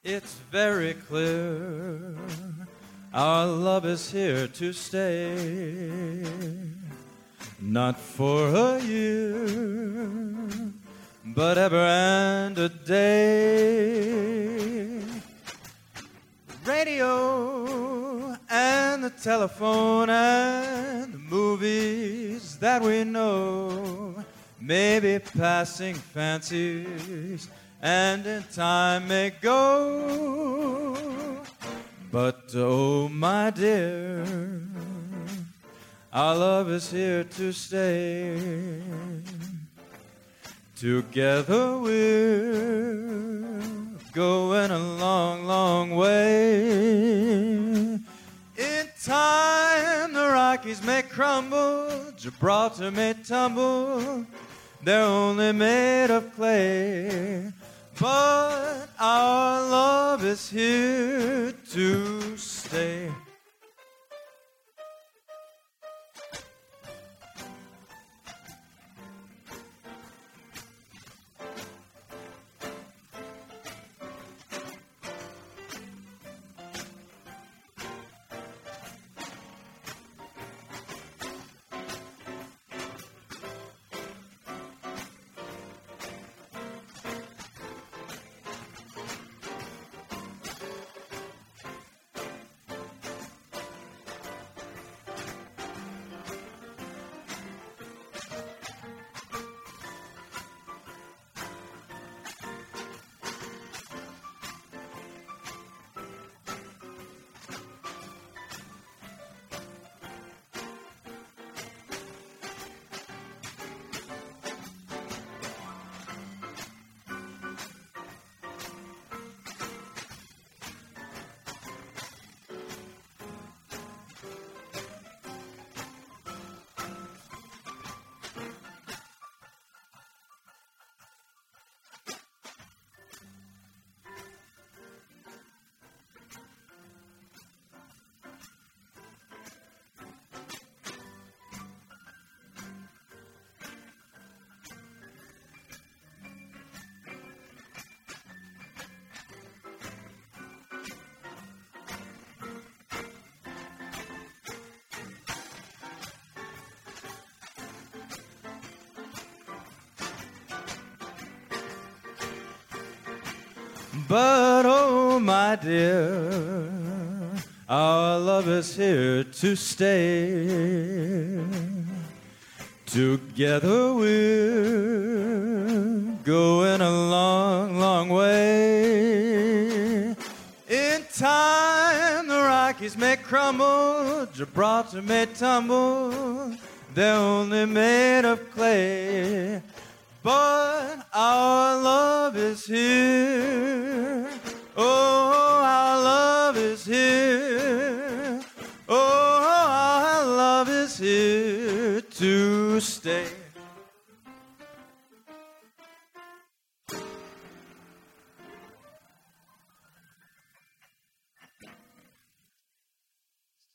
It's very clear our love is here to stay. Not for a year, but ever and a day. Radio and the telephone and the movies that we know may be passing fancies and in time may go. But oh my dear, our love is here to stay. Together we're going a long, long way. In time the Rockies may crumble, Gibraltar may tumble, they're only made of clay. But our love is here to stay. But oh my dear, our love is here to stay. Together we're going a long, long way. In time the Rockies may crumble, Gibraltar may tumble, they're only made of clay. But our love is here. Oh, our love is here. Oh, our love is here to stay.